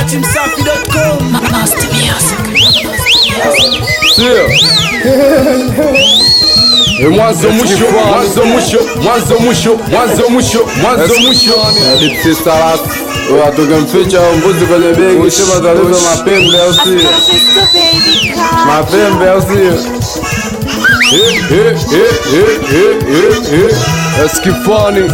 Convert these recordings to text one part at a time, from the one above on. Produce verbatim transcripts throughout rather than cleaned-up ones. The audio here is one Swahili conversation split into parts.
msafi dot com. Master Music. E mwanzo mwisho, mwanzo mwisho, mwanzo mwisho, mwanzo mwisho, mwanzo mwisho. Dipsi salat, watoke mficha mbuzi kwenye begi, sema talizo mapembe au sio? Mapembe au sio? Eh eh eh eh eh eh. Eskifani.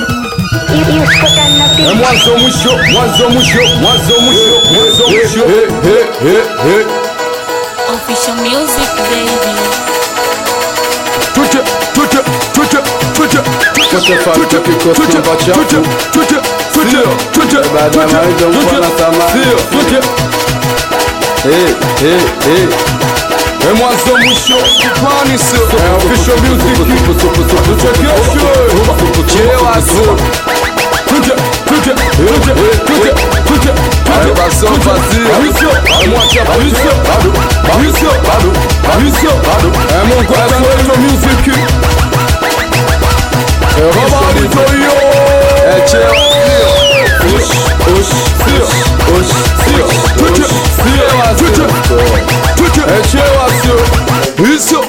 E mwanzo mwisho, mwanzo mwisho, mwanzo mwisho, mwanzo mwisho. Eh eh eh eh. Official music, baby. Twitter, Twitter, Twitter, Twitter, Twitter, Twitter, Twitter, Twitter, Twitter, Twitter, Twitter, baada ya maido mfana samani. Twitter. Eh, eh, eh. E mwanzo mwisho, kipani sio. Official music, super, super, super, super, chewa sio. Twitter, Twitter, Twitter, Twitter, Twitter, Twitter, basson vazio. Avisio, amwacha avisio, bado, avisio, bado, avisio, bado. E Mungu atangaza music. E Robali Toyo. E chewa sio. Ush, ush, sio, ush, sio, Twitter, sio, Twitter, Twitter, e chewa sio. Isio.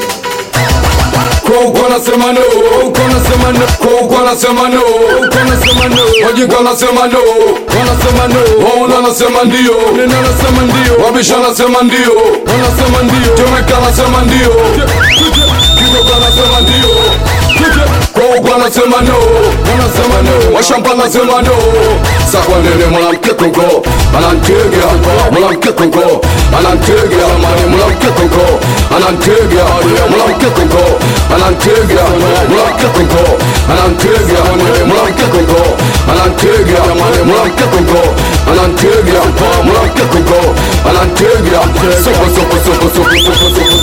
Kwa uko nasema no, uko nasema no, kwa uko nasema no, uko nasema no, wajinga nasema no, wanasema no, waona nasema ndio, nina nasema ndio, wabisha nasema ndio, wanasema ndio, Jamaica nasema ndio, Kigogo nasema ndio, kwa uko nasema no, wanasema no, washamba nasema no. Sakwa nene mwanamke Kongo, anantegea, mwanamke Kongo, anantegea, mani mwanamke Kongo, anantegea, mwanamke Kongo, anantegea, mwanamke Kongo, anantegea, mwanamke Kongo, anantegea, mwanamke Kongo, anantegea, mwanamke Kongo, anantegea, soko soko soko soko soko soko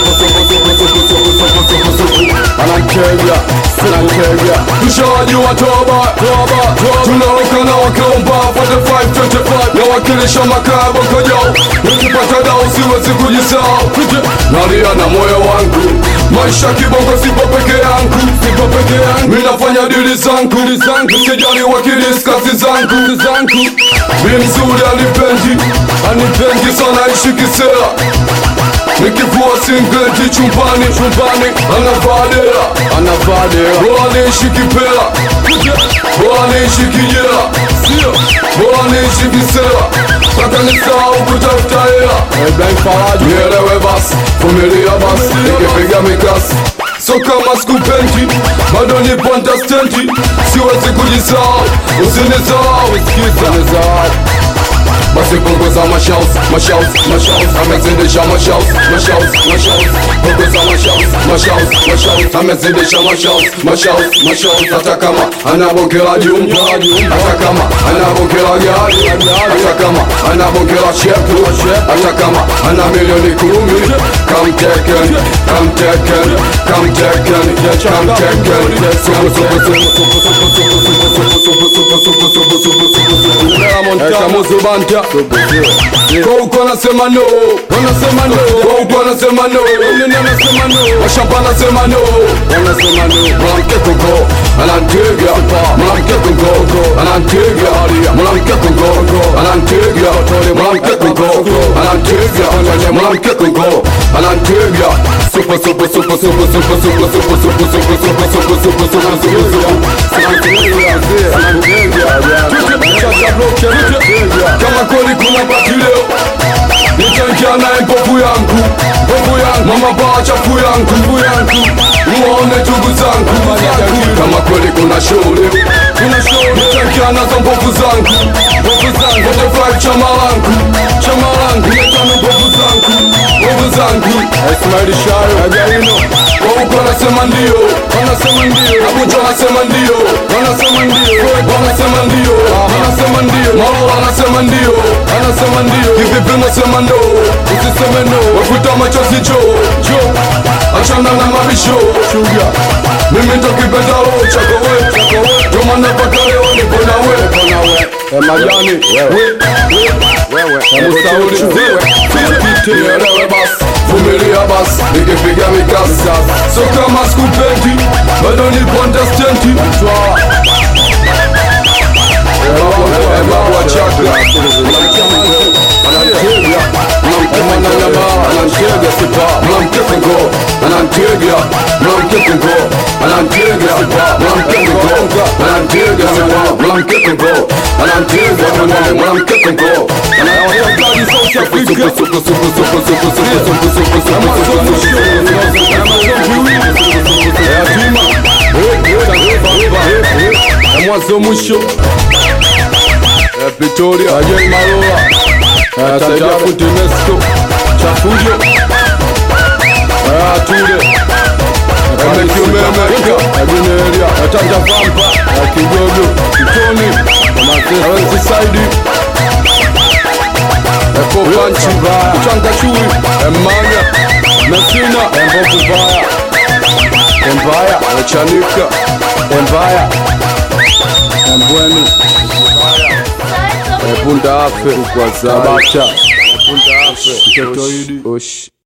soko soko soko anantegea, anantegea. Tushawajua toba, toba, toba. Tunaokana wakaomba forty-five twenty-five na wakilisha makabo kojao. Nikipata dao siwezi kujisahau. Nalia na moyo wangu, maisha kibongo sipo peke yangu, sipo peke yangu. Mimi nafanya dili zangu, dili zangu. Sijali wakilis kazi zangu, zangu. Mimi mzuri anipendi, anipendi sana ishi kisela. Nikivua singleti chumbani, chumbani. Anavadera, anavadera. Bora niishi kipela, bora niishi kijela. Sio, bora niishi kisela. Saka nisahau kutafuta hela. Ebeng faraji, nielewe basi, vumilia basi. Nikipiga mikasi, so kama sikupendi, bado nipo understandi. Siwezi kujisahau, usinisahau. Sikiza nisahau. Basi punguza mashaus, mashaus, mashaus. Amezidisha mashaus, mashaus, mashaus. Punguza mashaus, mashaus, mashaus. Amezidisha mashaus, mashaus, mashaus. Hata kama anabongela jumba, hata kama anabongela gari, hata kama anabongela shepu, hata kama ana milioni kumi. Come taken, come taken, come taken, come taken. Supu, supu, supu, supu, supu, supu, supu, supu, supu, supu, supu, supu, supu, supu, supu. Eka muzubanta. Kwa uko nasema no, wanasema no. Kwa uko nasema no, nini anasema no. Washamba nasema no, wanasema no. Mwanamke Kongo, anantegea, mwanamke Kongo, anantegea, mwanamke Kongo, anantegea, mwanamke Kongo, anantegea, mwanamke Kongo, anantegea. Super super super super super super super super super super super super super super. Kama kweli kuna baki leo, nitaingia naye mpofu yangu, mpofu yangu. Mama baa chafu yangu, mpofu yangu. Muone ndugu zangu, kama kweli kuna show leo, kuna show. Nitaingia nazo mpofu zangu, mpofu zangu. forty-five chama langu, chama langu. Nitano mpofu zangu, mpofu zangu. Ismail Shayo, Ajaino. Kwa uko anasema ndio, wanasema ndio. Abuja anasema ndio, wanasema ndio. Wanasema ndio, wanasema ndio. Malola anasema ndio, anasema ndio. Kivipi nasema no, usiseme no. Wafuta machozi jo, jo. Achana na mabisho, shuga. Mimi ndo kipenda roho chako we, chako we. Joma napaka leo nipo na we, nipo na we. E majani, we, we, wewe. E musauli, wewe. Nielewe basi, vumilia basi. Nikipiga mikasi, so kama sikupendi, bado nipo understandi. Mtwala. Eba wa chakra. anantega sipa mlamkeke ngo anantega mlamkeke ngo anantega sipa mlamkeke ngo anantega sipa mlamkeke ngo anantega mlamkeke ngo anantega South Africa suko suko suko suko suko suko suko suko mwanzo mwisho Victoria Ajay Maloa Tajafu Temesco Chafujo Ature Emekio Memeka Agineria Atanja Vampa Akigogo Kitoni Manchester Saidi Eko Panchi Changa Chui Emanya Messina Emboku Vaya Embaya Echanika Embaya Embweni Ebunda afe Ukwaza Abacha Ebunda afe Ketoidi Osh